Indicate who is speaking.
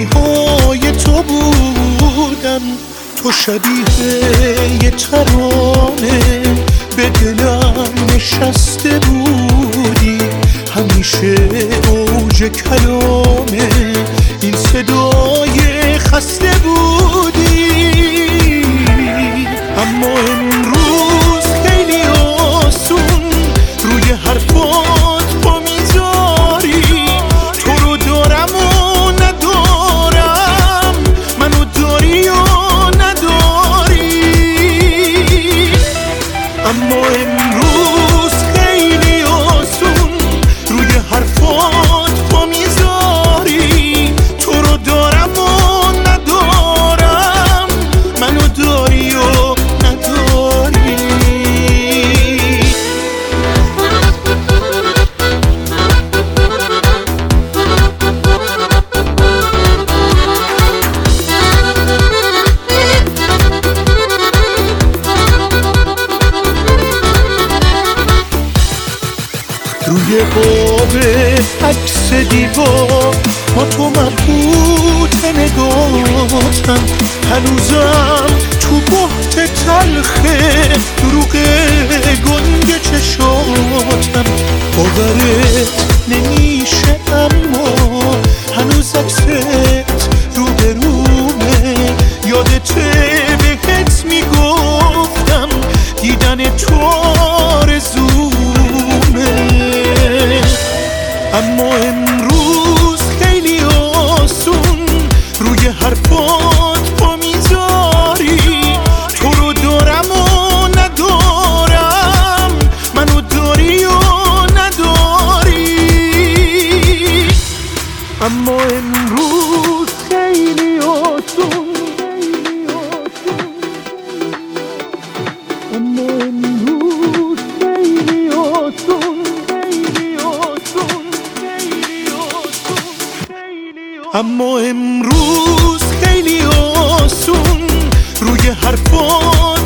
Speaker 1: پای تو بودم، تو شبیه یه ترانه به دلم نشسته بودی، همیشه اوج کلامه این صدای خسته بودی. اما امروز خیلی آسون روی حرفات پا میذاری، تو رو دارم و ندارم، منو داری و نداری. اما امروز خیلی آسون روی حرفات پا میذاری، تو رو دارم و ندارم، منو داری و نداری. روی قاب عکس دیوار با تو مبهوت نگاتم، هنوزم تو بحت تلخه دروغ گنگ چشاتم. باورت نمیشه اما هنوز عکست روبرومه، یادته بهت میگفتم دیدن تو آرزومه. اما امروز خیلی آسون روی حرفات پا میذاری، تو رو دارم و ندارم، منو داری و نداری. اما امروز خیلی آسون، اما امروز خیلی آسون، اما امروز خیلی آسون روی حرفات